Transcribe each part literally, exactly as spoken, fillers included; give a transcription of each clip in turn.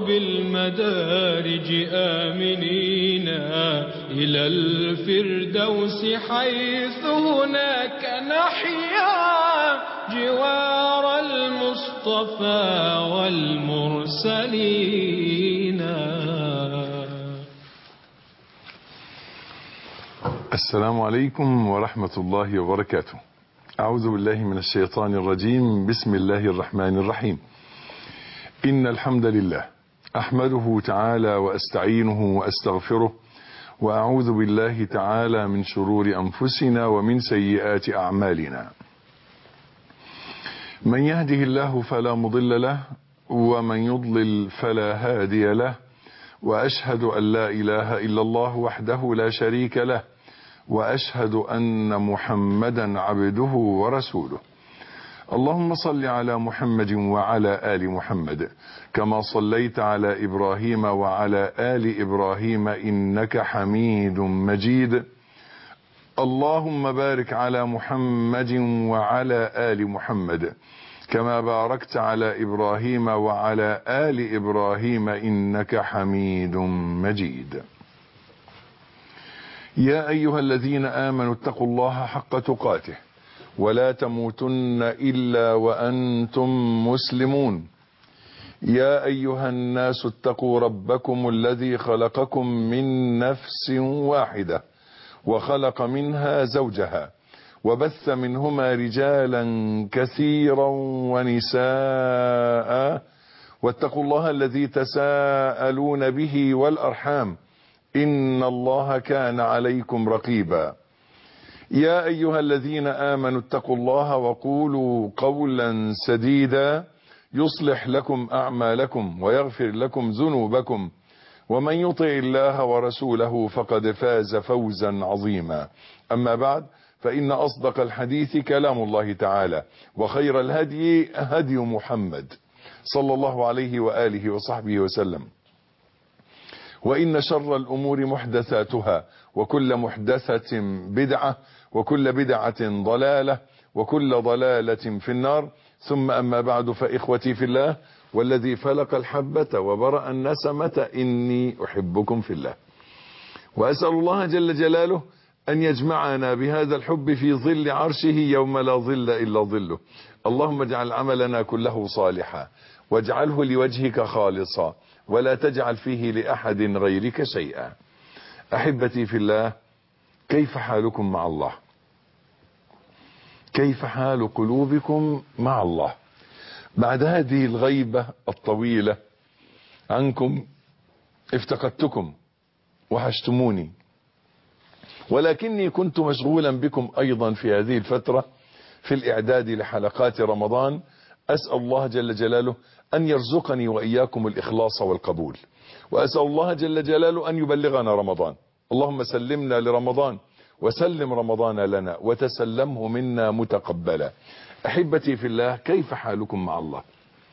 وبالمدارج آمنين إلى الفردوس حيث هناك نحيا جوار المصطفى والمرسلين. السلام عليكم ورحمة الله وبركاته. أعوذ بالله من الشيطان الرجيم. بسم الله الرحمن الرحيم. إن الحمد لله أحمده تعالى وأستعينه وأستغفره، وأعوذ بالله تعالى من شرور أنفسنا ومن سيئات أعمالنا. من يهده الله فلا مضل له، ومن يضلل فلا هادي له، وأشهد أن لا إله إلا الله وحده لا شريك له، وأشهد أن محمدا عبده ورسوله. اللهم صل على محمد وعلى آل محمد كما صليت على إبراهيم وعلى آل إبراهيم إنك حميد مجيد. اللهم بارك على محمد وعلى آل محمد كما باركت على إبراهيم وعلى آل إبراهيم إنك حميد مجيد. يا أيها الذين آمنوا اتقوا الله حق تقاته ولا تموتن إلا وأنتم مسلمون. يا أيها الناس اتقوا ربكم الذي خلقكم من نفس واحدة وخلق منها زوجها وبث منهما رجالا كثيرا ونساء، واتقوا الله الذي تساءلون به والأرحام إن الله كان عليكم رقيبا. يا أيها الذين آمنوا اتقوا الله وقولوا قولا سديدا يصلح لكم أعمالكم ويغفر لكم ذنوبكم، ومن يطع الله ورسوله فقد فاز فوزا عظيما. أما بعد، فإن أصدق الحديث كلام الله تعالى، وخير الهدي هدي محمد صلى الله عليه وآله وصحبه وسلم، وإن شر الأمور محدثاتها، وكل محدثة بدعة، وكل بدعة ضلالة، وكل ضلالة في النار. ثم أما بعد، فإخوتي في الله والذي فلق الحبة وبرأ النسمة إني أحبكم في الله، وأسأل الله جل جلاله أن يجمعنا بهذا الحب في ظل عرشه يوم لا ظل إلا ظله. اللهم اجعل عملنا كله صالحا، واجعله لوجهك خالصا، ولا تجعل فيه لأحد غيرك شيئا. أحبتي في الله، كيف حالكم مع الله؟ كيف حال قلوبكم مع الله بعد هذه الغيبة الطويلة عنكم؟ افتقدتكم وحشتموني، ولكني كنت مشغولا بكم أيضا في هذه الفترة في الإعداد لحلقات رمضان. أسأل الله جل جلاله أن يرزقني وإياكم الإخلاص والقبول، وأسأل الله جل جلاله أن يبلغنا رمضان. اللهم سلمنا لرمضان وسلم رمضان لنا وتسلمه منا متقبلا. أحبتي في الله، كيف حالكم مع الله؟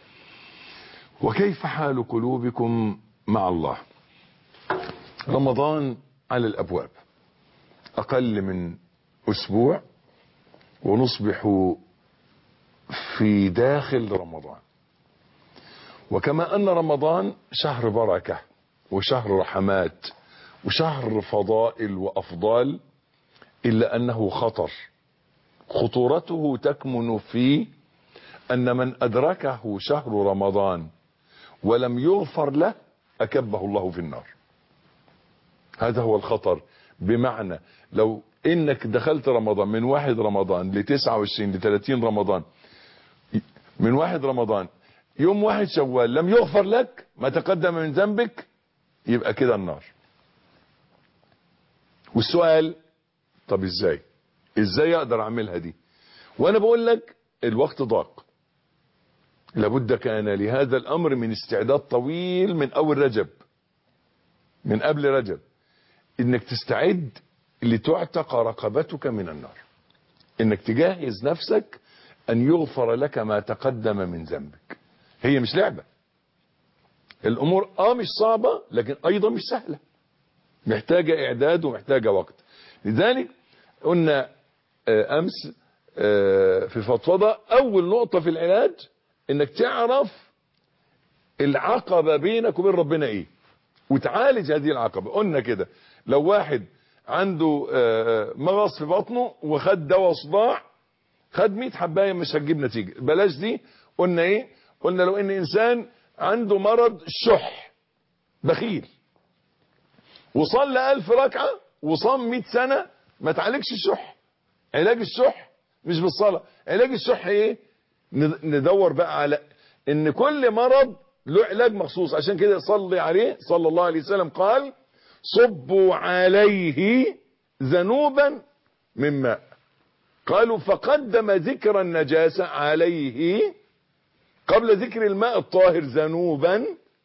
وكيف حال قلوبكم مع الله؟ رمضان على الأبواب، أقل من أسبوع ونصبح في داخل رمضان. وكما أن رمضان شهر بركة وشهر رحمات وشهر فضائل وأفضال، إلا أنه خطر. خطورته تكمن في أن من أدركه شهر رمضان ولم يغفر له أكبه الله في النار. هذا هو الخطر. بمعنى لو إنك دخلت رمضان من واحد رمضان لتسعة وعشرين لثلاثين رمضان، من واحد رمضان يوم واحد شوال لم يغفر لك ما تقدم من ذنبك، يبقى كده النار. والسؤال، طب ازاي ازاي اقدر اعملها دي؟ وانا بقول لك الوقت ضاق، لابد كان لهذا الامر من استعداد طويل من اول رجب، من قبل رجب، انك تستعد لتعتق رقبتك من النار، انك تجهز نفسك ان يغفر لك ما تقدم من ذنبك. هي مش لعبة، الامور اه مش صعبة لكن ايضا مش سهلة، محتاجة اعداد ومحتاجة وقت. لذلك قلنا امس في فضفضة اول نقطة في العلاج انك تعرف العقبة بينك وبين ربنا ايه، وتعالج هذه العقبة. قلنا كده لو واحد عنده مغص في بطنه وخد دواء صداع، خد مية حباية مش هتجيب نتيجة، بلاش دي. قلنا ايه؟ قلنا لو ان انسان عنده مرض شح، بخيل، وصلى ألف ركعة وصام مئة سنة، ما تعالجش الشح. علاج الشح مش بالصلاة، علاج الشح ايه؟ ندور بقى على ان كل مرض له علاج مخصوص. عشان كده صلي عليه صلى الله عليه وسلم قال صبوا عليه ذنوبا من ماء. قالوا فقدم ذكر النجاسة عليه قبل ذكر الماء الطاهر ذنوبا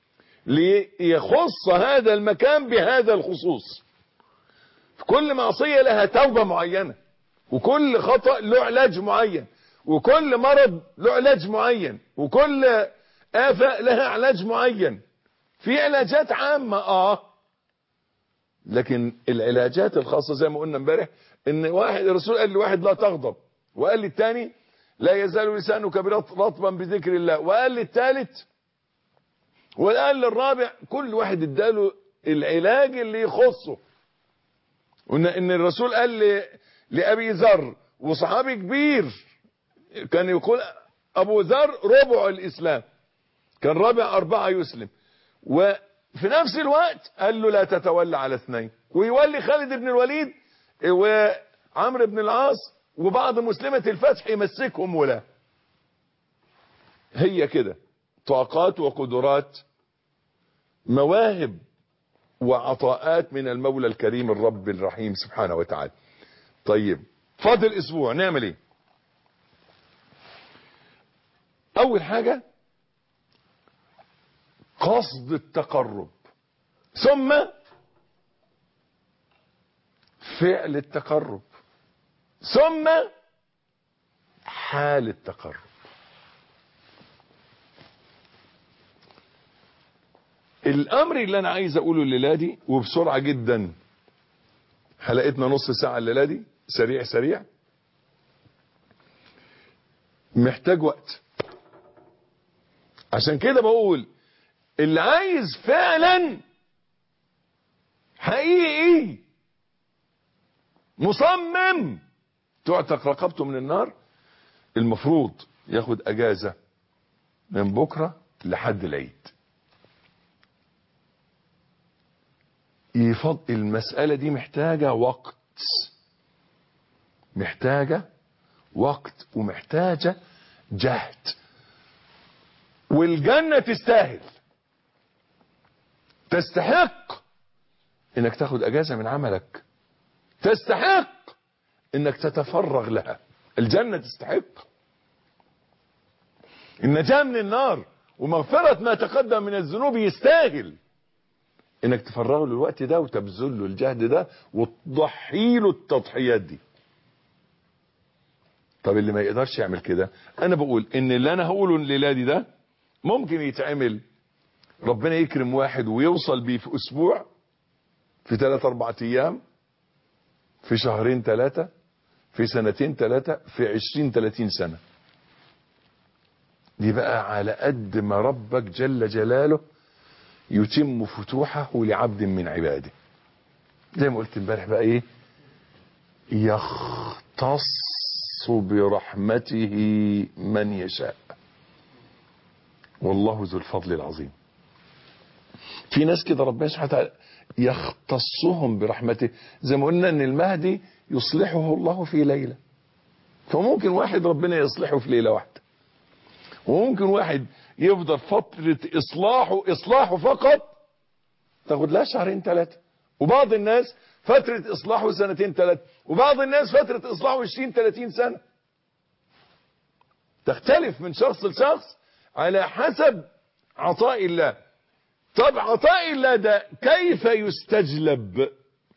ليخص هذا المكان بهذا الخصوص. كل معصية لها توبة معينة، وكل خطأ له علاج معين، وكل مرض له علاج معين، وكل آفة لها علاج معين. في علاجات عامة اه لكن العلاجات الخاصة زي ما قلنا امبارح، ان واحد الرسول قال لواحد لا تغضب، وقال للتاني لا يزال لسانك رطبا بذكر الله، وقال للثالث وقال للرابع. كل واحد اداله العلاج اللي يخصه. ان الرسول قال لأبي ذر، وصحابي كبير كان يقول ابو ذر ربع الاسلام، كان رابع اربعة يسلم، وفي نفس الوقت قال له لا تتولى على اثنين، ويولي خالد بن الوليد وعمرو بن العاص وبعض مسلمة الفتح يمسكهم ولا. هي كده طاقات وقدرات، مواهب وعطاءات من المولى الكريم الرب الرحيم سبحانه وتعالى. طيب فاضل اسبوع نعمل ايه؟ اول حاجة قصد التقرب، ثم فعل التقرب، ثم حال التقرب. الامر اللي انا عايز اقوله الليله دي وبسرعه جدا، حلقتنا نص ساعه الليله دي، سريع سريع، محتاج وقت. عشان كده بقول اللي عايز فعلا حقيقي مصمم تعتق رقبته من النار، المفروض ياخد اجازة من بكرة لحد العيد. يفضل المسألة دي محتاجة وقت، محتاجة وقت ومحتاجة جهد، والجنة تستاهل، تستحق انك تاخد اجازة من عملك، تستحق انك تتفرغ لها. الجنة تستحق النجاة من النار ومغفرة ما تقدم من الذنوب، يستاهل انك تفرغ له الوقت ده وتبذل له الجهد ده وتضحي له التضحيات دي. طب اللي ما يقدرش يعمل كده، انا بقول ان اللي انا هقوله الليله دي ده ممكن يتعمل. ربنا يكرم واحد ويوصل بيه في اسبوع، في ثلاث اربع ايام، في شهرين ثلاثة، في سنتين ثلاثة، في عشرين ثلاثين سنة. دي بقى على قد ما ربك جل جلاله يتم فتوحه لعبد من عباده. زي ما قلت امبارح بقى ايه، يختص برحمته من يشاء، والله ذو الفضل العظيم. في ناس كده ربنا سبحانه وتعالى يختصهم برحمته. زي ما قلنا ان المهدي يصلحه الله في ليلة، فممكن واحد ربنا يصلحه في ليلة واحدة، وممكن واحد يفضل فترة اصلاحه اصلاحه فقط تاخد لها شهرين ثلاثة، وبعض الناس فترة اصلاحه سنتين ثلاثة، وبعض الناس فترة اصلاحه عشرين ثلاثين سنة. تختلف من شخص لشخص على حسب عطاء الله. طب عطاء الله ده كيف يستجلب؟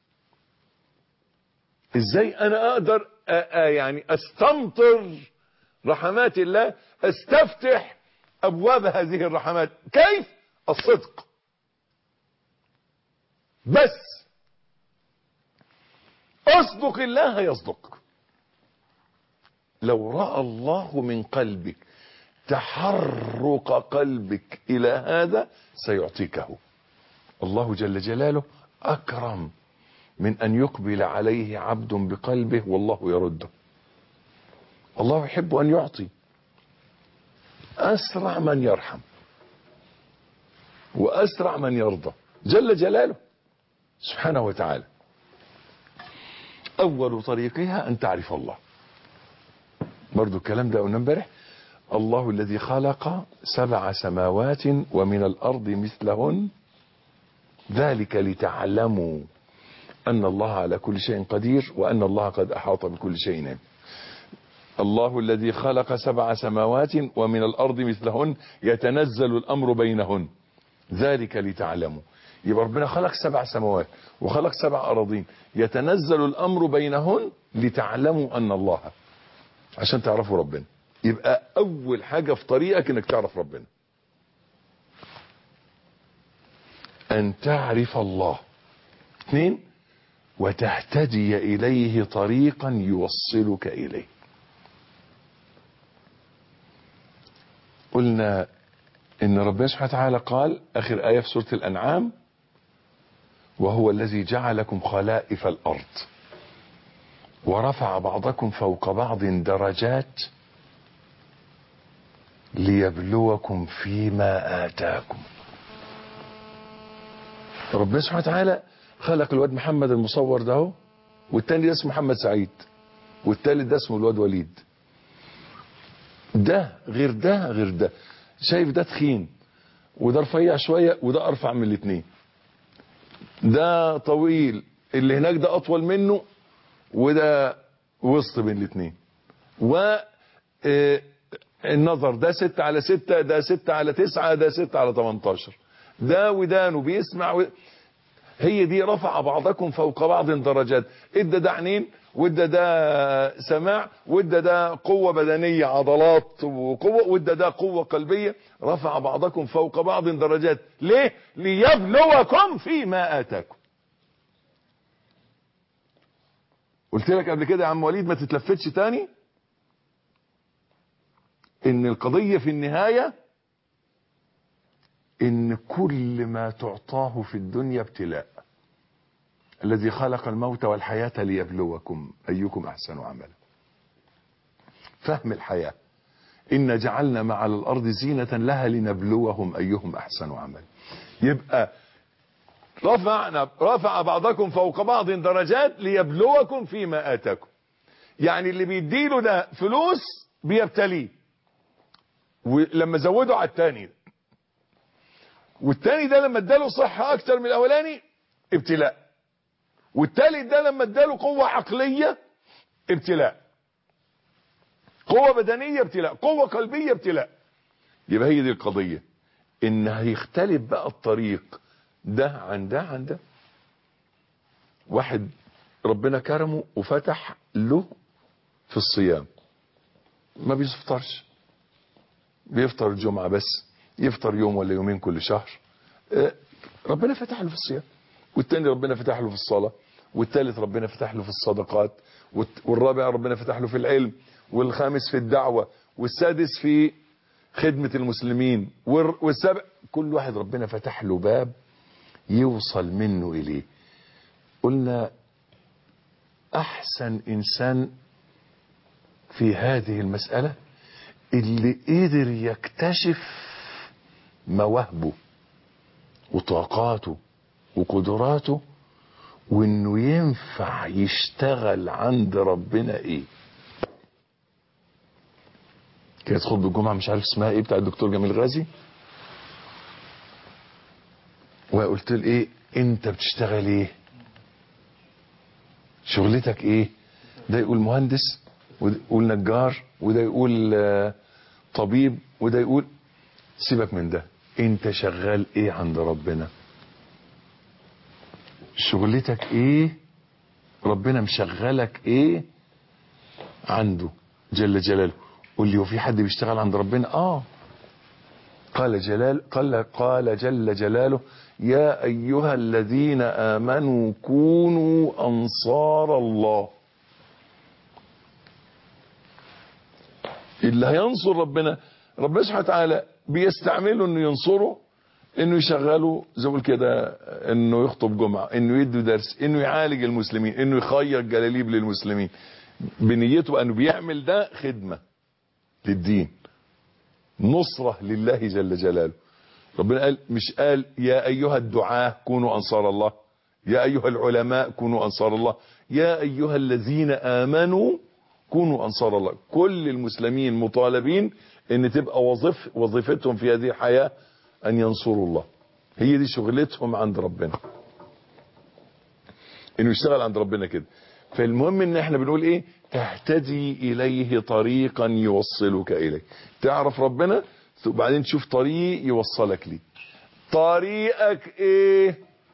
ازاي انا اقدر يعني استمطر رحمات الله، استفتح ابواب هذه الرحمات؟ كيف؟ الصدق بس. اصدق الله يصدق. لو رأى الله من قلبك تحرك قلبك إلى هذا سيعطيكه. الله جل جلاله أكرم من أن يقبل عليه عبد بقلبه والله يرده. الله يحب أن يعطي، أسرع من يرحم وأسرع من يرضى جل جلاله سبحانه وتعالى. أول طريقها أن تعرف الله. برضو الكلام ده قلنا امبارح. الله الذي خلق سبع سماوات ومن الأرض مثلهن ذلك لتعلموا أن الله على كل شيء قدير وأن الله قد أحاط بكل شيء علما. الله الذي خلق سبع سماوات ومن الأرض مثلهن يتنزل الأمر بينهن ذلك لتعلموا. يبقى ربنا خلق سبع سماوات وخلق سبع أراضين يتنزل الأمر بينهن لتعلموا أن الله، عشان تعرفوا ربنا. يبقى أول حاجة في طريقك إنك تعرف ربنا، أن تعرف الله. اثنين، وتهتدي إليه طريقا يوصلك إليه. قلنا إن ربنا سبحانه وتعالى قال آخر آية في سورة الأنعام: وهو الذي جعلكم خلائف الأرض ورفع بعضكم فوق بعض درجات ليبلوكم فيما آتاكم. ربنا سبحانه وتعالى خلق الواد محمد المصور ده، والتاني ده اسمه محمد سعيد، والتالت ده اسمه الواد وليد. ده غير ده غير ده. شايف ده تخين وده رفيع شوية وده أرفع من الاتنين. ده طويل، اللي هناك ده أطول منه، وده وسط بين الاتنين. والنظر ده ستة على ستة، ده ستة على تسعة، ده ستة على تمنتاشر. ده ودانه بيسمع و... هي دي رفع بعضكم فوق بعض درجات. ادى ده عينين، وادى ده سماع، وادى ده قوة بدنية عضلات وقوة، وادى ده قوة قلبية. رفع بعضكم فوق بعض درجات. ليه؟ ليبلوكم فيما آتاكم. قلت لك قبل كده يا عم وليد ما تتلفتش تاني ان القضية في النهاية ان كل ما تعطاه في الدنيا ابتلاء. الذي خلق الموت والحياة ليبلوكم أيكم أحسن عملا. فهم الحياة: إن جعلنا ما على الأرض زينة لها لنبلوهم أيهم أحسن عملا. يبقى رفعنا رفع بعضكم فوق بعض درجات ليبلوكم فيما آتاكم. يعني اللي بيديله ده فلوس بيبتليه، ولما زودوا على التاني، والتاني ده لما اداله صحة أكتر من الأولاني ابتلاء، والتالت ده لما اداله قوة عقلية ابتلاء، قوة بدنية ابتلاء، قوة قلبية ابتلاء. يبقى هي دي القضية، ان هيختلف بقى الطريق ده عن ده عن ده. واحد ربنا كرمه وفتح له في الصيام، ما بيفطرش، بيفطر الجمعة بس، يفطر يوم ولا يومين كل شهر. ربنا فتح له في الصيام، والتاني ربنا فتح له في الصلاة، والتالت ربنا فتح له في الصدقات، والرابع ربنا فتح له في العلم، والخامس في الدعوة، والسادس في خدمة المسلمين، والسابع. كل واحد ربنا فتح له باب يوصل منه إليه. قلنا أحسن إنسان في هذه المسألة اللي قدر يكتشف مواهبه وطاقاته وقدراته، وانه ينفع يشتغل عند ربنا ايه. كانت خطبة الجمعة مش عارف اسمها ايه بتاع الدكتور جميل غازي، وقلت له ايه انت بتشتغل ايه، شغلتك ايه. ده يقول مهندس، وده يقول نجار، وده يقول طبيب، وده يقول. سيبك من ده، انت شغال ايه عند ربنا، شغلتك ايه، ربنا مشغلك ايه عنده جل جلاله. قول لي وفي حد بيشتغل عند ربنا؟ اه قال جلال قال قال جل جلاله: يا ايها الذين امنوا كونوا انصار الله. اللي هينصر ربنا ربنا سبحانه وتعالى بيستعمله انه ينصره، انه يشغله زي ما كده، انه يخطب جمعة، انه يدي درس، انه يعالج المسلمين، انه يخير جلاليب للمسلمين، بنيته انه بيعمل ده خدمة للدين، نصرة لله جل جلاله. ربنا قال، مش قال يا ايها الدعاة كونوا انصار الله، يا ايها العلماء كونوا انصار الله، يا ايها الذين امنوا كونوا انصار الله. كل المسلمين مطالبين ان تبقى وظيف وظيفتهم في هذه الحياة ان ينصروا الله، هي دي شغلتهم عند ربنا، انه يشتغل عند ربنا كده. فالمهم ان احنا بنقول ايه؟ تهتدي اليه طريقا يوصلك اليه، تعرف ربنا وبعدين تشوف طريق يوصلك ليه. طريقك ايه؟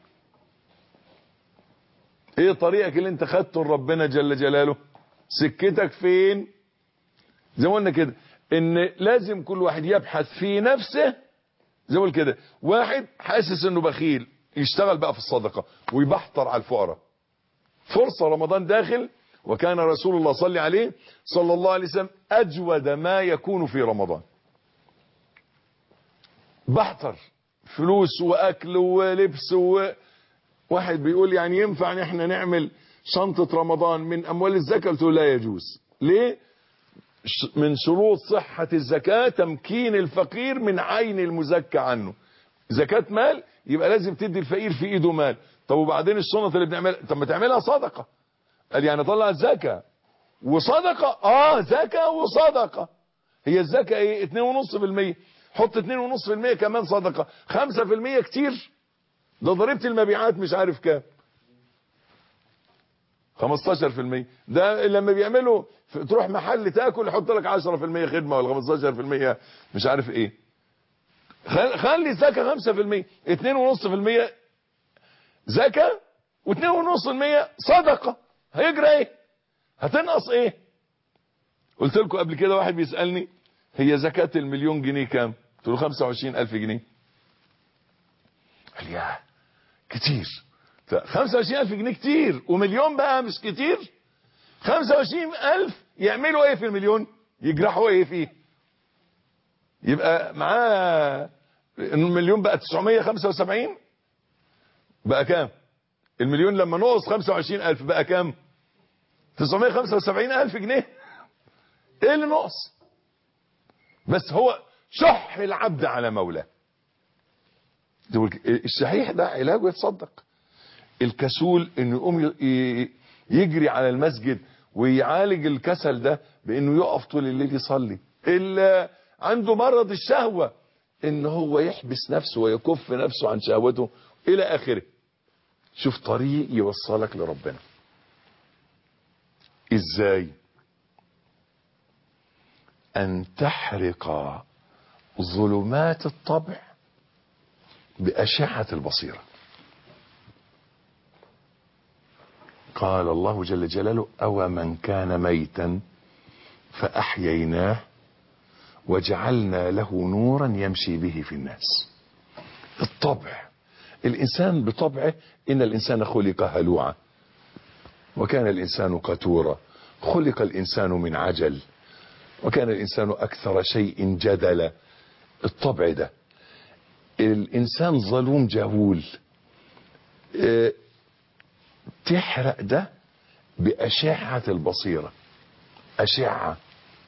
ايه طريقك اللي انت خدته لربنا جل جلاله؟ سكتك فين؟ زي ما قلنا كده ان لازم كل واحد يبحث في نفسه، زي ما قلنا كده، واحد حاسس انه بخيل يشتغل بقى في الصدقة ويبحتر على الفقراء. فرصة رمضان داخل، وكان رسول الله صلى عليه صلى الله عليه وسلم اجود ما يكون في رمضان. بحتر فلوس واكل ولبس و... واحد بيقول يعني ينفع ان احنا نعمل شنطة رمضان من اموال الزكاة؟ قلت له لا يجوز. ليه؟ من شروط صحة الزكاة تمكين الفقير من عين المزكى عنه. زكاة مال يبقى لازم تدي الفقير في ايده مال. طب وبعدين الشنط اللي بنعملها، طب ما تعملها صدقة. قال يعني طلع الزكاة وصدقة؟ اه زكاة وصدقة. هي الزكاة ايه؟ اتنين ونص في المية، حط اتنين ونص في المية كمان صدقة. خمسة في المية كتير، ده ضريبة المبيعات مش عارف كام، خمستاشر في المية. ده لما بيعملوا تروح محل تاكل يحط لك عشرة في المية خدمة، ولا خمستاشر في المية مش عارف ايه. خلي الزكاة خمسة في المية، اتنين ونص في المية زكاة واتنين ونص في المية صدقة. هيجرى ايه؟ هتنقص ايه؟ قلت لكم قبل كده واحد بيسألني هي زكاة المليون جنيه كام؟ قلت له خمسة وعشرين الف جنيه. قال يا كتير. خمسة وعشرين الف جنيه كتير، ومليون بقى مش كتير. خمسة وعشرين الف يعملوا ايه في المليون؟ يجرحوا ايه فيه؟ يبقى معاه المليون بقى تسعمية وخمسة وسبعين، بقى كام؟ المليون لما نقص خمسة وعشرين الف بقى كام؟ تسعمية وخمسة وسبعين الف جنيه. ايه اللي نقص؟ بس هو شح العبد على مولاه. الشحيح ده علاجه يتصدق. الكسول انه يقوم يجري على المسجد ويعالج الكسل ده بانه يقف طول الليل يصلي. اللي عنده مرض الشهوة ان هو يحبس نفسه ويكف نفسه عن شهوته الى اخره. شوف طريق يوصلك لربنا ازاي؟ ان تحرق ظلمات الطبع بأشعة البصيرة. قال الله جل جلاله أو من كان ميتا فأحييناه وجعلنا له نورا يمشي به في الناس. الطبع، الإنسان بطبعه إن الإنسان خلق هلوعا وكان الإنسان قتورا، خلق الإنسان من عجل وكان الإنسان أكثر شيء جدلا. الطبع ده الإنسان ظلوم جهول. اه تحرق ده بأشعة البصيرة. أشعة.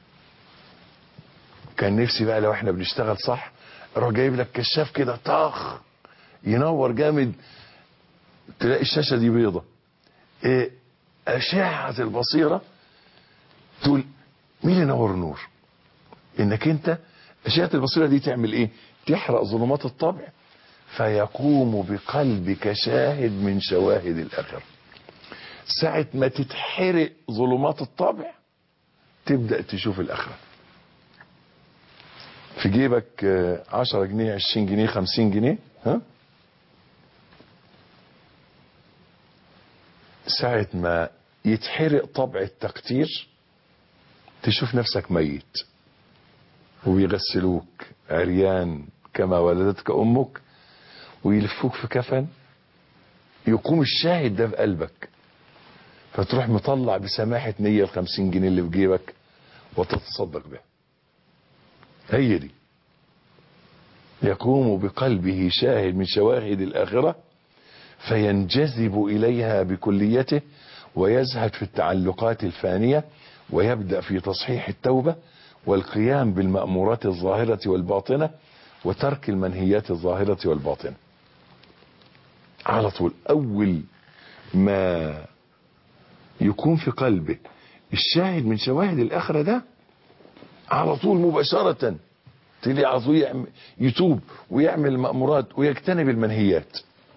كان نفسي بقى لو احنا بنشتغل صح اروح جايب لك كشاف كده طاخ ينور جامد تلاقي الشاشة دي بيضة. اه أشعة البصيرة تقول مين اللي نور نور؟ انك انت أشعة البصيرة دي تعمل ايه؟ تحرق ظلمات الطبع فيقوم بقلبك شاهد من شواهد الآخرة. ساعة ما تتحرق ظلمات الطبع تبدأ تشوف الآخرة. في جيبك عشرة جنيه عشرين جنيه خمسين جنيه، ها؟ ساعة ما يتحرق طبع التقتير تشوف نفسك ميت وبيغسلوك عريان كما ولدتك أمك ويلفوك في كفن. يقوم الشاهد ده في قلبك فتروح مطلع بسماحة نية الخمسين جنيه اللي في جيبك وتتصدق بها. هي دي. يقوم بقلبه شاهد من شواهد الآخرة فينجذب إليها بكليته ويزهد في التعلقات الفانية ويبدأ في تصحيح التوبة والقيام بالمأمورات الظاهرة والباطنة وترك المنهيات الظاهرة والباطنة. على طول أول ما يكون في قلبه الشاهد من شواهد الآخرة ده على طول مباشرة تلاقي على طول يتوب ويعمل المأمورات ويجتنب المنهيات.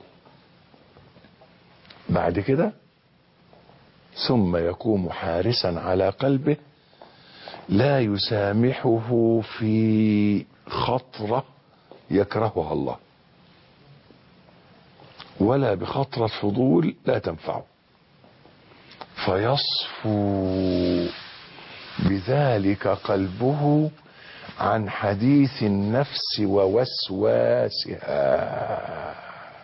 بعد كده ثم يقوم حارسا على قلبه لا يسامحه في خطرة يكرهها الله ولا بخطرة فضول لا تنفعه، فيصفو بذلك قلبه عن حديث النفس ووسواسها.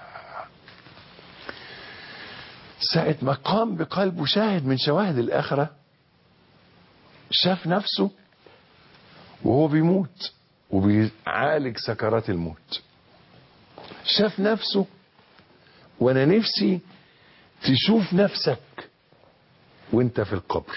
ساعة ما قام بقلبه شاهد من شواهد الآخرة شاف نفسه وهو بيموت وبيعالج سكرات الموت، شاف نفسه. وانا نفسي تشوف نفسك وانت في القبر،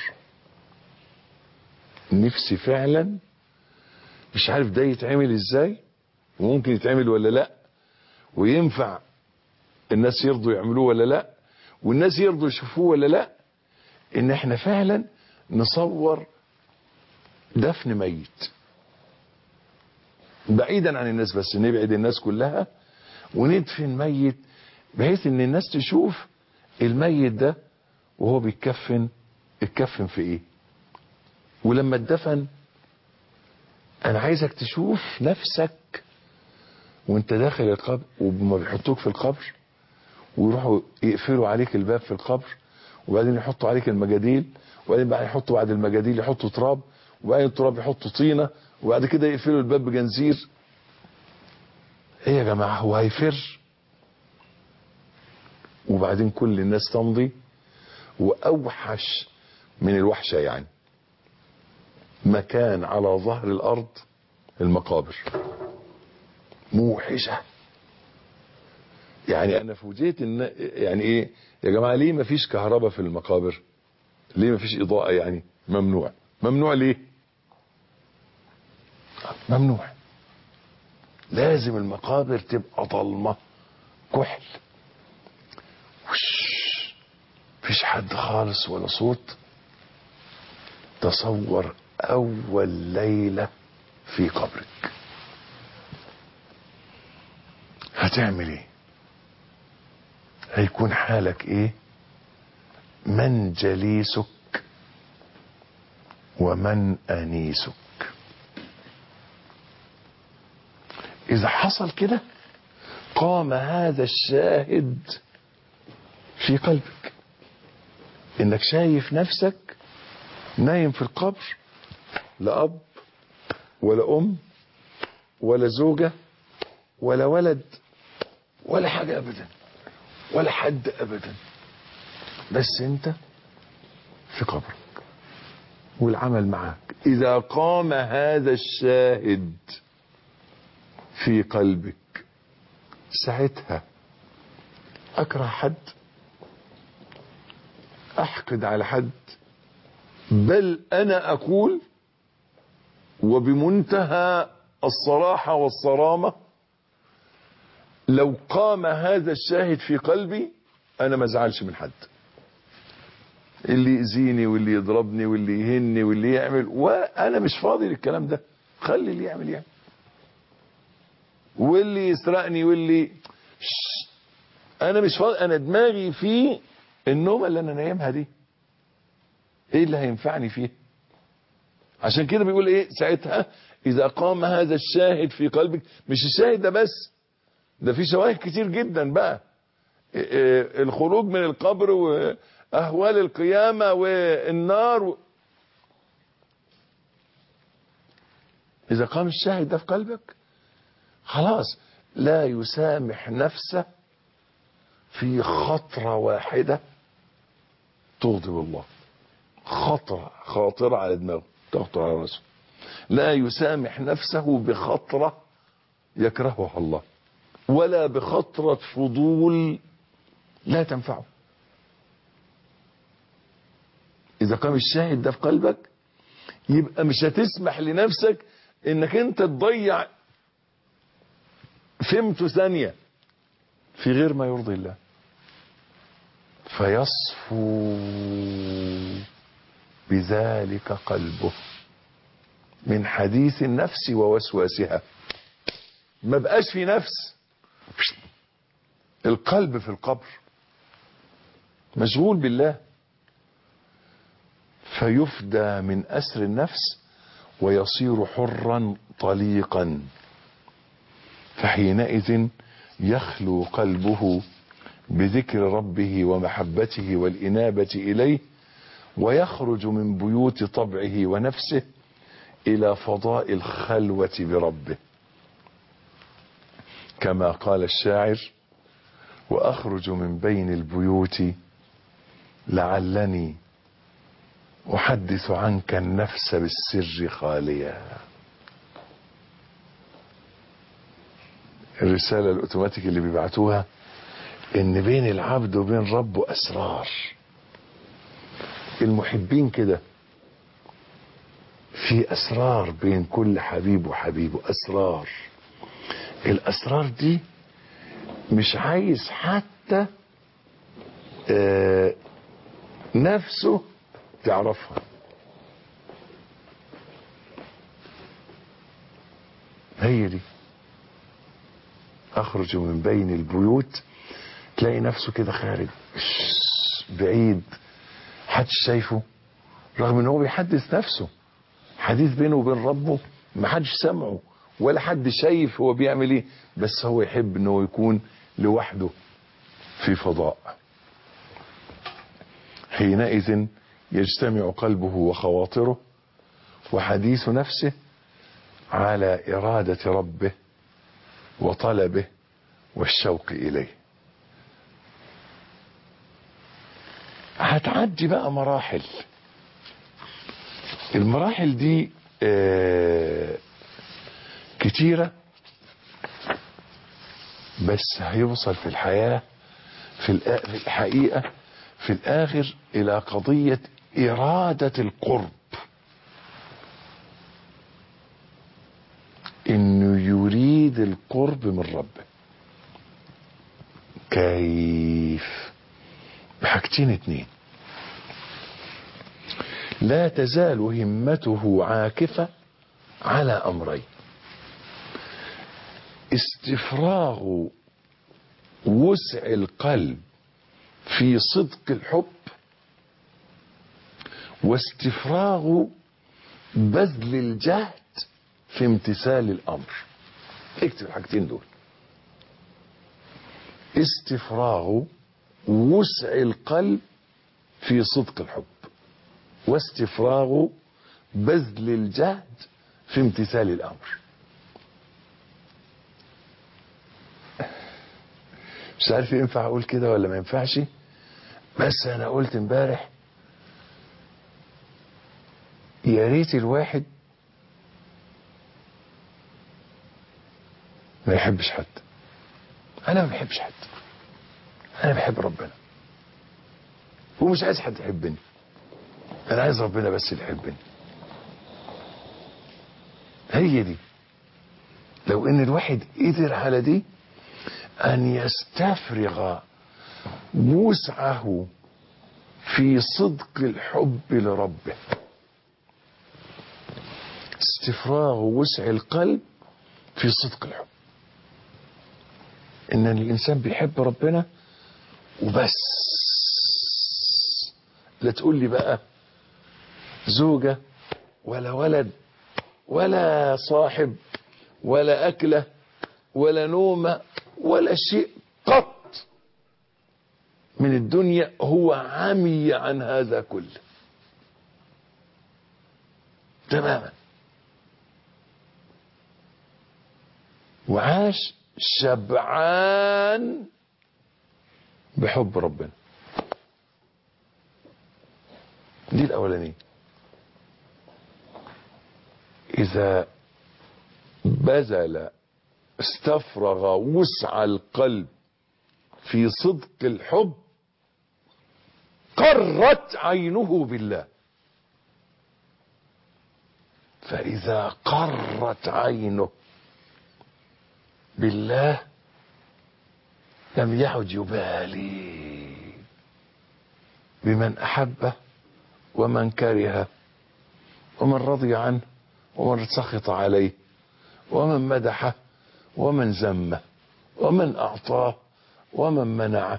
نفسي فعلا. مش عارف ده يتعمل ازاي وممكن يتعمل ولا لا، وينفع الناس يرضوا يعملوه ولا لا، والناس يرضوا يشوفوه ولا لا. ان احنا فعلا نصور دفن ميت بعيدا عن الناس، بس نبعد الناس كلها وندفن ميت بحيث ان الناس تشوف الميت ده وهو بيتكفن اتكفن في ايه. ولما اتدفن انا عايزك تشوف نفسك وانت داخل القبر، وما بيحطوك في القبر ويروحوا يقفلوا عليك الباب في القبر وبعدين يحطوا عليك المجاديل وبعدين بقى يحطوا بعد المجاديل يحطوا تراب وبعدين التراب يحطوا طينة وبعد كده يقفلوا الباب بجنزير. ايه يا جماعة، هو هيفر؟ وبعدين كل الناس تمضي. واوحش من الوحشة يعني مكان على ظهر الارض المقابر، موحشة. يعني انا فوجئت ان يعني ايه يا جماعة، ليه مفيش كهرباء في المقابر؟ ليه مفيش اضاءة؟ يعني ممنوع. ممنوع ليه؟ ممنوع. لازم المقابر تبقى ضلمة كحل، وش مفيش حد خالص ولا صوت. تصور اول ليلة في قبرك هتعمل ايه؟ هيكون حالك ايه؟ من جليسك ومن انيسك؟ اذا حصل كده قام هذا الشاهد في قلبك انك شايف نفسك نايم في القبر، لا اب ولا ام ولا زوجة ولا ولد ولا حاجة ابدا ولا حد ابدا، بس انت في قبرك والعمل معك. اذا قام هذا الشاهد في قلبك ساعتها اكره حد، احقد على حد، بل انا اقول وبمنتهى الصراحة والصرامة لو قام هذا الشاهد في قلبي انا ما ازعلش من حد. اللي يأذيني واللي يضربني واللي يهني واللي يعمل، وانا مش فاضي للكلام ده. خلي اللي يعمل يعمل، واللي يسرقني واللي شش. انا مش فاضي، انا دماغي في النوم اللي انا نايمها دي ايه اللي هينفعني فيه. عشان كده بيقول ايه ساعتها اذا قام هذا الشاهد في قلبك. مش الشاهد ده بس، ده في شواهد كتير جدا بقى. الخروج من القبر واهوال القيامة والنار و... اذا قام الشاهد ده في قلبك خلاص لا يسامح نفسه في خطرة واحدة تغضب الله. خطرة خاطرة على دماغه تخطر على راسه. لا يسامح نفسه بخطرة يكرهها الله، ولا بخطرة فضول لا تنفعه. إذا قام الشاهد ده في قلبك يبقى مش هتسمح لنفسك إنك أنت تضيع فهمته ثانية في غير ما يرضي الله، فيصفو بذلك قلبه من حديث النفس ووسواسها. ما بقاش في نفس، القلب في القبر مشغول بالله، فيفدى من أسر النفس ويصير حرا طليقا. فحينئذ يخلو قلبه بذكر ربه ومحبته والإنابة إليه، ويخرج من بيوت طبعه ونفسه إلى فضاء الخلوة بربه، كما قال الشاعر: وأخرج من بين البيوت لعلني أحدث عنك النفس بالسر خاليا. الرسالة الأوتوماتيك اللي بيبعتوها إن بين العبد وبين ربه أسرار. المحبين كده، في أسرار بين كل حبيب وحبيبه، أسرار. الأسرار دي مش عايز حتى آه نفسه تعرفها. هي دي أخرج من بين البيوت، تلاقي نفسه كده خارج بعيد، محدش شايفه، رغم ان هو بيحدث نفسه حديث بينه وبين ربه، محدش سمعه ولا حد شايف هو بيعمل ايه، بس هو يحب انه يكون لوحده في فضاء. حينئذ يجتمع قلبه وخواطره وحديث نفسه على إرادة ربه وطلبه والشوق إليه. هتعدي بقى مراحل، المراحل دي آه كتيرة، بس هيوصل في الحياة في الحقيقة في الآخر إلى قضية إرادة القرب، إنه يريد القرب من ربه. كيف؟ بحاجتين اتنين: لا تزال همته عاكفة على أمرين: استفراغ وسع القلب في صدق الحب، واستفراغ بذل الجهد في امتثال الأمر. اكتب الحاجتين دول: استفراغ وسع القلب في صدق الحب، واستفراغ بذل الجهد في امتثال الأمر. مش عارف ينفع اقول كده ولا ما ينفعش، بس انا قلت امبارح يا ريت الواحد ما يحبش حد. انا ما بحبش حد، انا بحب ربنا ومش عايز حد يحبني، انا عايز ربنا بس اللي يحبني. هي دي. لو ان الواحد قدر على دي، ان يستفرغ وسعه في صدق الحب لربه، استفراغ وسع القلب في صدق الحب، ان الانسان بيحب ربنا وبس. لا تقول لي بقى زوجة ولا ولد ولا صاحب ولا أكلة ولا نومة ولا شيء قط من الدنيا، هو عمي عن هذا كله تماما، وعاش شبعان بحب ربنا. دي الأولانية. إذا بذل استفرغ وسع القلب في صدق الحب قرت عينه بالله. فإذا قرت عينه بالله لم يعد يبالي بمن أحبه ومن كرهه ومن رضي عنه ومن سخط عليه ومن مدحه ومن ذمه ومن أعطاه ومن منعه.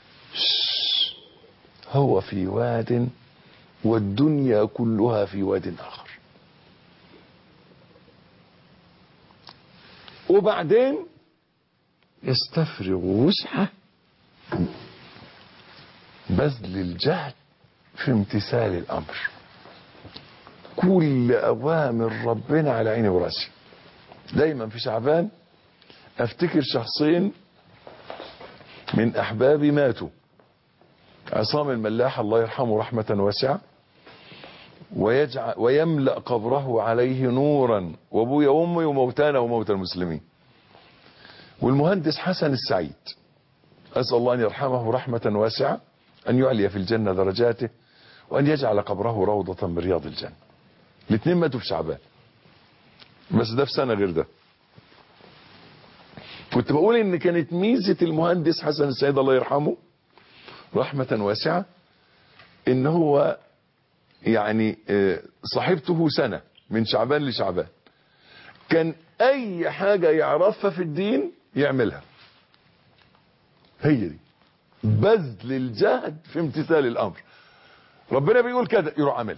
هو في واد والدنيا كلها في واد آخر. وبعدين يستفرغ وسعه بذل الجهد في امتثال الأمر. كل أوامر ربنا على عيني وراسي. دايما في شعبان افتكر شخصين من أحبابي ماتوا. عصام الملاح الله يرحمه رحمة واسعة ويجعل ويملأ قبره عليه نورا، وابويا وامي وموتانا وموتى المسلمين. والمهندس حسن السعيد أسأل الله أن يرحمه رحمة واسعة، أن يعلي في الجنة درجاته، وأن يجعل قبره روضة من رياض الجنة. الاثنين ماتوا في شعبان، بس ده في سنة غير ده. كنت بقول ان كانت ميزة المهندس حسن السعيد الله يرحمه رحمة واسعة ان هو يعني صاحبته سنة من شعبان لشعبان، كان اي حاجة يعرفها في الدين يعملها. هي دي بذل الجهد في امتثال الامر. ربنا بيقول كده يروح عامل،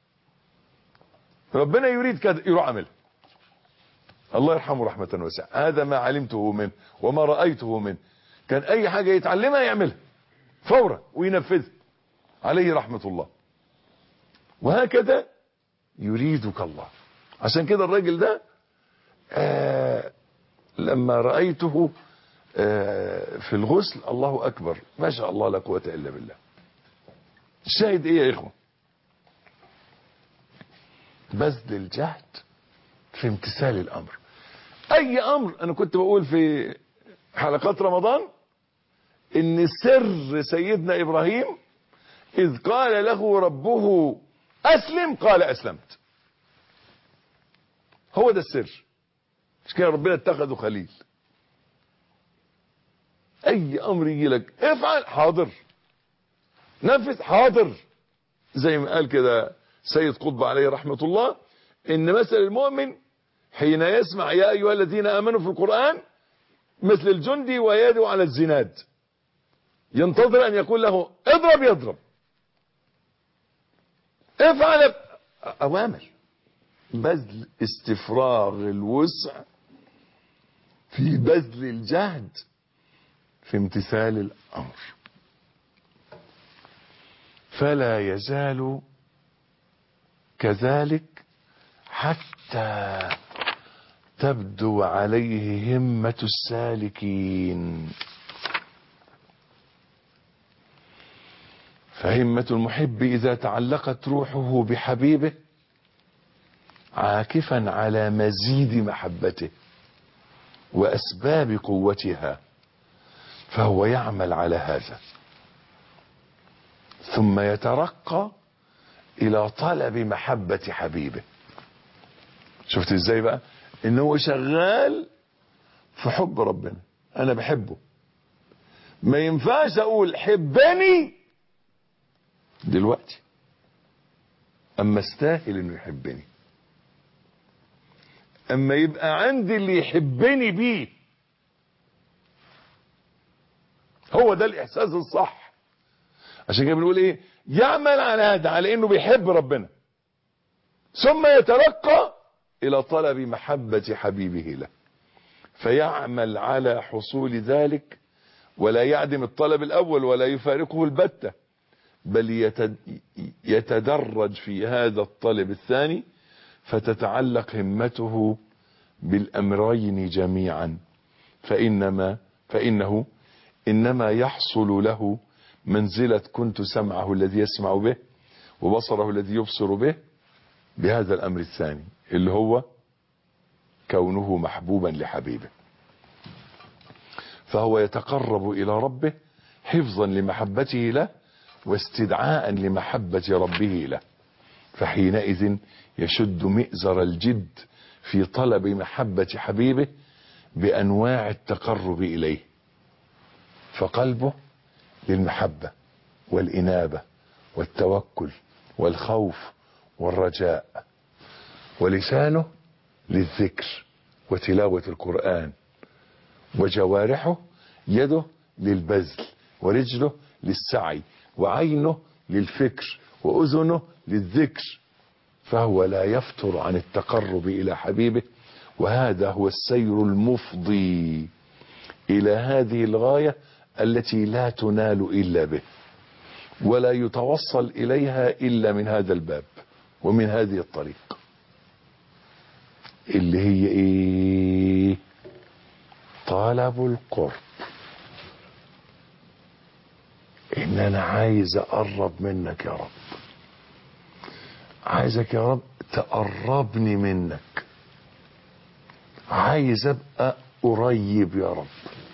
ربنا يريد كده يروح عامل. الله يرحمه رحمة واسعة. هذا ما علمته منه وما رأيته منه. كان اي حاجة يتعلمها يعملها فورا وينفذها عليه رحمة الله. وهكذا يريدك الله. عشان كده الراجل ده آه لما رأيته آه في الغسل الله اكبر ما شاء الله لا قوة الا بالله. الشاهد ايه يا اخوة؟ بذل الجهد في امتثال الامر. اي امر. انا كنت بقول في حلقات رمضان ان سر سيدنا ابراهيم اذ قال له ربه اسلم قال اسلمت. هو ده السر. مش كده ربنا اتخذه خليل. اي امر يجي لك افعل حاضر، نفذ حاضر. زي ما قال كده سيد قطب عليه رحمة الله ان مثل المؤمن حين يسمع يا ايها الذين امنوا في القرآن مثل الجندي ويده على الزناد ينتظر ان يقول له اضرب يضرب، افعل اوامر. بذل استفراغ الوسع في بذل الجهد في امتثال الامر. فلا يزال كذلك حتى تبدو عليه همة السالكين. فهمة المحب إذا تعلقت روحه بحبيبه عاكفا على مزيد محبته وأسباب قوتها فهو يعمل على هذا، ثم يترقى إلى طلب محبة حبيبه. شفت ازاي بقى ان هو شغال في حب ربنا. انا بحبه، ما ينفعش اقول حبني دلوقتي اما استاهل انه يحبني، اما يبقى عندي اللي يحبني بيه. هو ده الاحساس الصح. عشان كده بنقول ايه؟ يعمل على هذا، على انه بيحب ربنا، ثم يترقى الى طلب محبة حبيبه له، فيعمل على حصول ذلك ولا يعدم الطلب الاول ولا يفارقه البتة، بل يتدرج في هذا الطلب الثاني فتتعلق همته بالامرين جميعا. فانما فانه انما يحصل له منزلة كنت سمعه الذي يسمع به وبصره الذي يبصر به بهذا الامر الثاني اللي هو كونه محبوبا لحبيبه، فهو يتقرب إلى ربه حفظا لمحبته له واستدعاء لمحبة ربه له، فحينئذ يشد مئزر الجد في طلب محبة حبيبه بأنواع التقرب إليه، فقلبه للمحبة والإنابة والتوكل والخوف والرجاء، ولسانه للذكر وتلاوة القرآن، وجوارحه يده للبذل ورجله للسعي وعينه للفكر وأذنه للذكر، فهو لا يفتر عن التقرب إلى حبيبه. وهذا هو السير المفضي إلى هذه الغاية التي لا تنال إلا به، ولا يتوصل إليها إلا من هذا الباب ومن هذه الطريق، اللي هي إيه؟ طلب القرب. إن أنا عايز أقرب منك يا رب، عايزك يا رب تقربني منك، عايز أبقى قريب يا رب.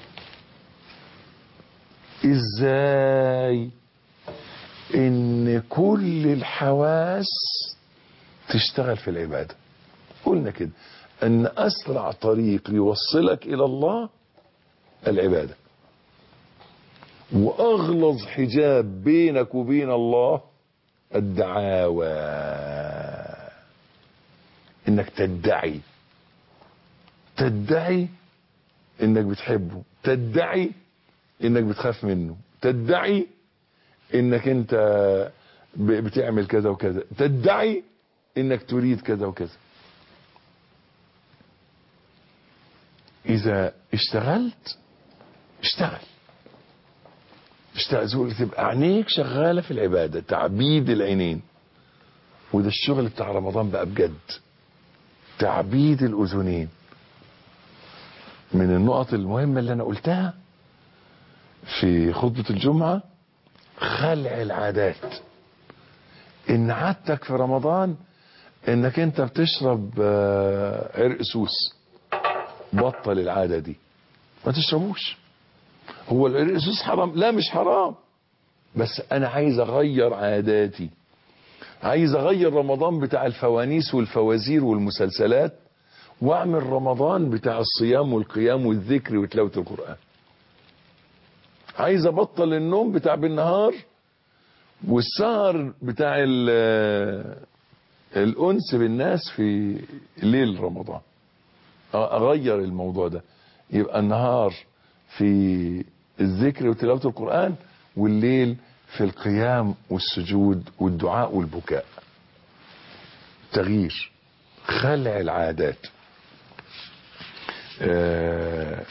إزاي؟ إن كل الحواس تشتغل في العبادة. قلنا كده أن أسرع طريق يوصلك إلى الله العبادة، وأغلظ حجاب بينك وبين الله الدعاوى، إنك تدعي تدعي إنك بتحبه، تدعي إنك بتخاف منه، تدعي إنك أنت بتعمل كذا وكذا، تدعي إنك تريد كذا وكذا. إذا اشتغلت اشتغل اشتغل زول، تبقى عينيك شغالة في العبادة، تعبيد العينين، وده الشغل بتاع رمضان بقى بجد. تعبيد الأذنين. من النقط المهمة اللي أنا قلتها في خطبة الجمعة خلع العادات. إن عادتك في رمضان إنك أنت بتشرب عرق سوس، بطل العادة دي، ما تشربوش. هو العرق سوس حرام؟ لا مش حرام، بس أنا عايز أغير عاداتي، عايز أغير رمضان بتاع الفوانيس والفوازير والمسلسلات، واعمل رمضان بتاع الصيام والقيام والذكر وتلاوة القرآن. عايز ابطل النوم بتاع بالنهار والسهر بتاع الانس بالناس في ليل رمضان. اغير الموضوع ده، يبقى النهار في الذكر وتلاوة القرآن، والليل في القيام والسجود والدعاء والبكاء. تغيير، خلع العادات. آه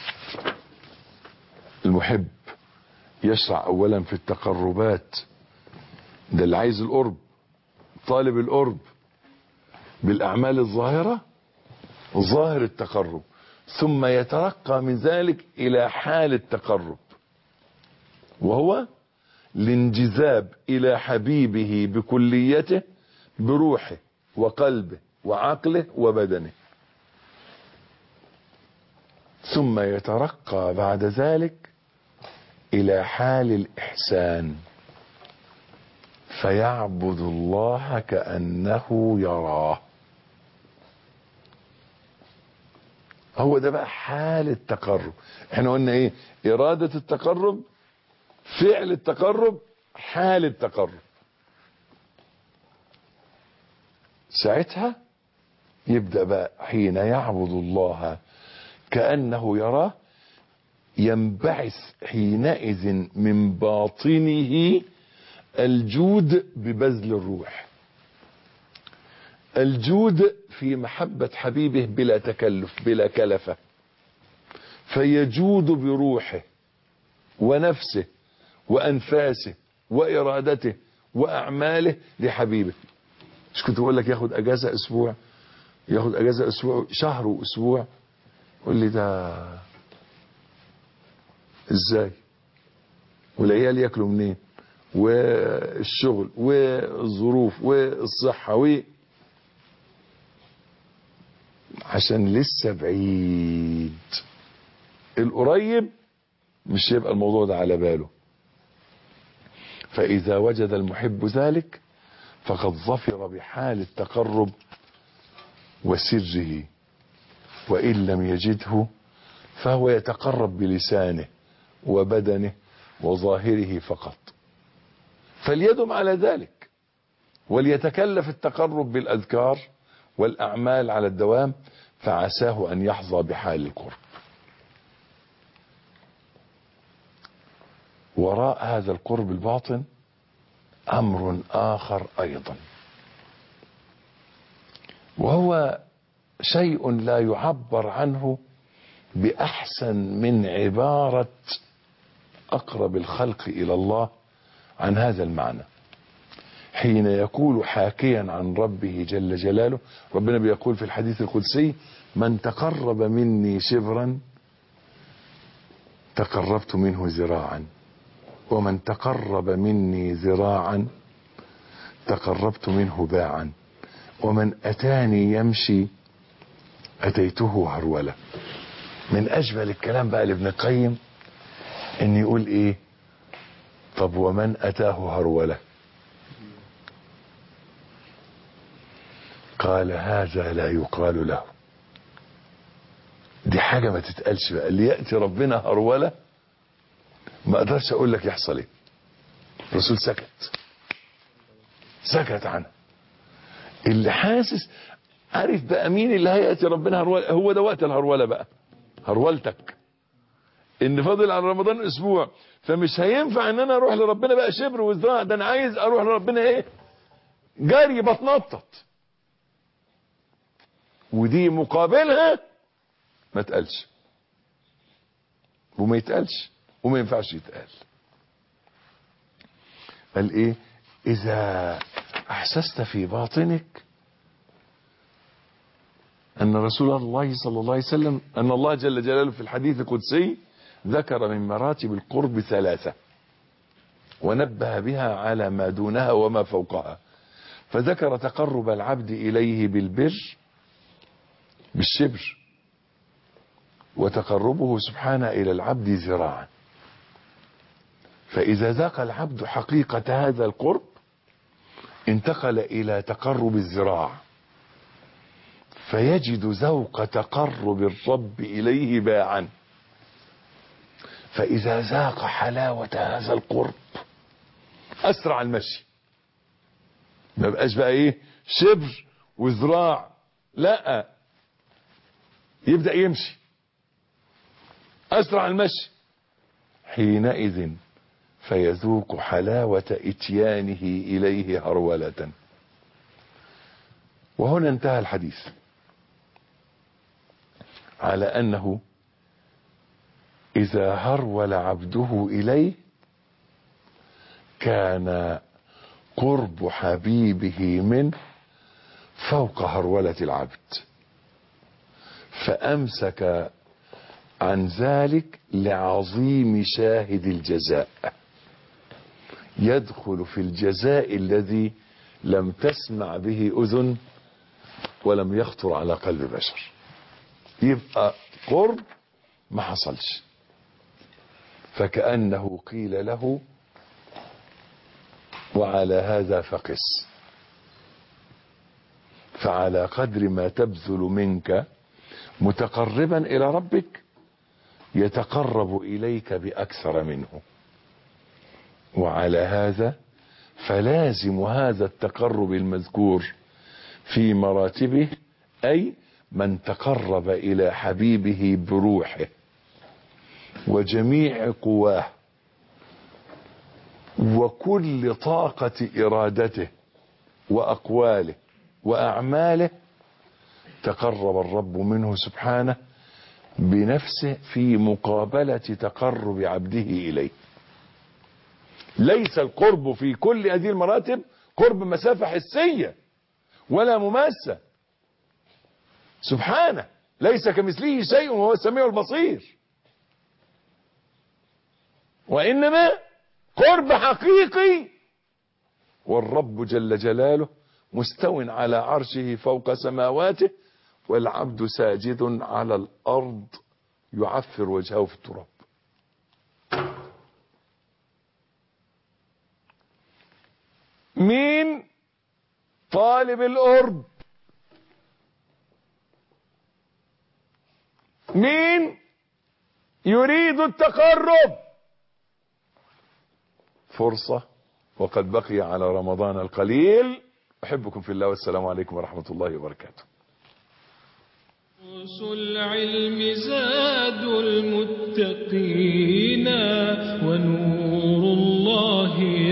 المحب يشرع اولا في التقربات، ده اللي عايز القرب، طالب القرب بالاعمال الظاهرة، ظاهر التقرب، ثم يترقى من ذلك الى حال التقرب، وهو الانجذاب الى حبيبه بكليته بروحه وقلبه وعقله وبدنه، ثم يترقى بعد ذلك الى حال الاحسان، فيعبد الله كأنه يراه. هو ده بقى حال التقرب. احنا قلنا ايه؟ ارادة التقرب، فعل التقرب، حال التقرب. ساعتها يبدأ بقى حين يعبد الله كأنه يراه، ينبعث حينئذ من باطنه الجود ببذل الروح، الجود في محبة حبيبه بلا تكلف بلا كلفة، فيجود بروحه ونفسه وأنفاسه وإرادته وأعماله لحبيبه. مش كنت بقول لك ياخد أجازة أسبوع، ياخد أجازة أسبوع، شهر وأسبوع، قول لي ده إزاي؟ والعيال ياكلوا منين؟ والشغل والظروف والصحة و عشان لسه بعيد. القريب مش يبقى الموضوع ده على باله. فإذا وجد المحب ذلك فقد ظفر بحال التقرب وسره، وإن لم يجده فهو يتقرب بلسانه وبدنه وظاهره فقط. فليدم على ذلك، وليتكلف التقرب بالأذكار والأعمال على الدوام، فعساه أن يحظى بحال القرب. وراء هذا القرب الباطن أمر آخر أيضا، وهو شيء لا يعبر عنه بأحسن من عبارة أقرب الخلق إلى الله عن هذا المعنى، حين يقول حاكيا عن ربه جل جلاله. ربنا بيقول في الحديث القدسي: من تقرب مني شبرا تقربت منه ذراعا، ومن تقرب مني ذراعا تقربت منه باعا، ومن أتاني يمشي أتيته هرولة. من أجمل الكلام بقى لابن القيم إن يقول إيه؟ طب ومن أتاه هرولة؟ قال: هذا لا يقال له. دي حاجة ما تتقالش بقى. اللي يأتي ربنا هرولة ما أقدرش أقول لك يحصل إيه. الرسول سكت سكت عنه. اللي حاسس عارف بقى مين اللي هيأتي ربنا هرولة. هو ده وقت الهرولة بقى، هرولتك ان فاضل على رمضان اسبوع، فمش هينفع ان انا اروح لربنا بقى شبر وذراع. ده انا عايز اروح لربنا ايه؟ جري بتنطط. ودي مقابلها ما تقالش وما يتقالش وما ينفعش يتقال. قال ايه؟ اذا احسست في باطنك ان رسول الله صلى الله عليه وسلم، ان الله جل جلاله في الحديث القدسي ذكر من مراتب القرب ثلاثة، ونبه بها على ما دونها وما فوقها. فذكر تقرب العبد إليه بالبر بالشبر، وتقربه سبحانه إلى العبد ذراعا. فإذا ذاق العبد حقيقة هذا القرب انتقل إلى تقرب الذراع، فيجد ذوق تقرب الرب إليه باعا. فإذا ذاق حلاوة هذا القرب أسرع المشي. ما بقاش بقى إيه؟ شبر وذراع، لا، يبدأ يمشي أسرع المشي. حينئذ فيذوق حلاوة إتيانه إليه هرولة. وهنا انتهى الحديث على أنه إذا هرول عبده إليه كان قرب حبيبه منه فوق هرولة العبد، فأمسك عن ذلك لعظيم شاهد الجزاء، يدخل في الجزاء الذي لم تسمع به أذن ولم يخطر على قلب بشر. يبقى قرب ما حصلش، فكأنه قيل له: وعلى هذا فقس. فعلى قدر ما تبذل منك متقربا إلى ربك يتقرب إليك بأكثر منه. وعلى هذا فلازم هذا التقرب المذكور في مراتبه، أي من تقرب إلى حبيبه بروحه وجميع قواه وكل طاقة إرادته وأقواله وأعماله، تقرب الرب منه سبحانه بنفسه في مقابلة تقرب عبده إليه. ليس القرب في كل هذه المراتب قرب مسافة حسية ولا مماسة، سبحانه ليس كمثله شيء وهو السميع البصير، وإنما قرب حقيقي. والرب جل جلاله مستو على عرشه فوق سماواته، والعبد ساجد على الأرض يعفر وجهه في التراب. مين طالب القرب؟ مين يريد التقرب؟ فرصة وقد بقي على رمضان القليل. أحبكم في الله والسلام عليكم ورحمة الله وبركاته. العلم زاد المتقين